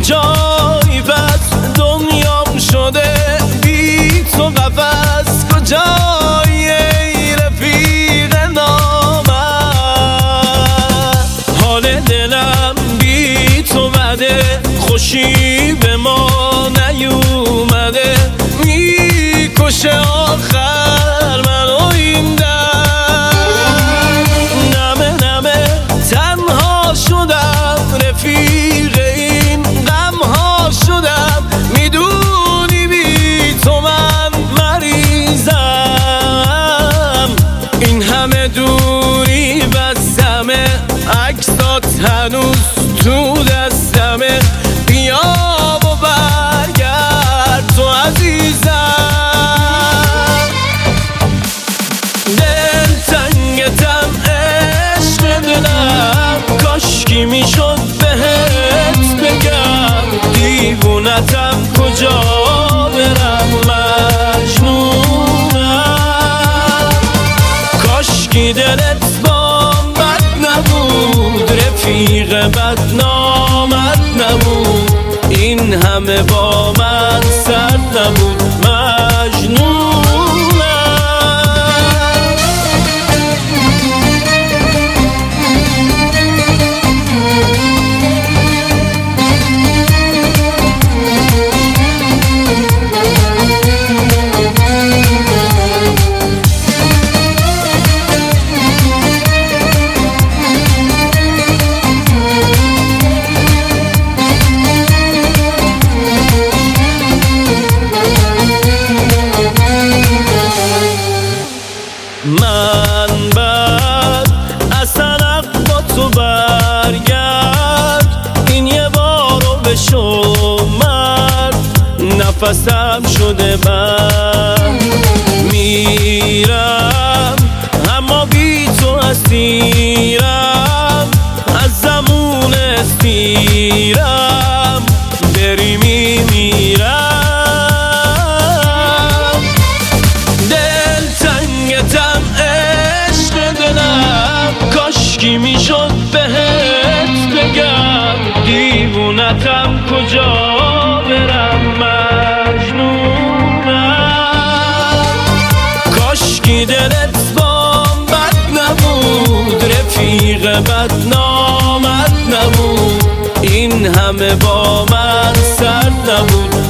کجایی پس دنیام شده بی تو قفس، کجایی ای رفیق نامرد؟ حال دلم بی تو بده، خوشی به ما نیومده، میکشه آخر منو این درد. نمه نمه تنها شدم، رفیق این غمها شدم، میدونی بی تو من مریضم. این همه دوری بستمه، عکسات هنوز تو دستمه، بیا و برگرد تو عزیزم. دلتنگتم عشق دلم، کاشکی میشد بهت بگم، دیوونتم کجا برم مجنونم. کاشکی دلت بام بد نبود، رفیق بدنامت نبود، این همه با من سرد نبود، مجنونم. من بعد اصلا با تو برگرد، این یه بارو بشو مرد، نفسم شده بند. میرم اما بی تو اسیرم، از زمون اسیرم بری میمیرم. دلتنگتم عشق دلم، کاشکی میشد بهت بگم، دیوونتم کجا برم مجنونم. کاشکی دلت بام بد نبود، رفیق بدنامت نبود، این همه با من سرد نبود،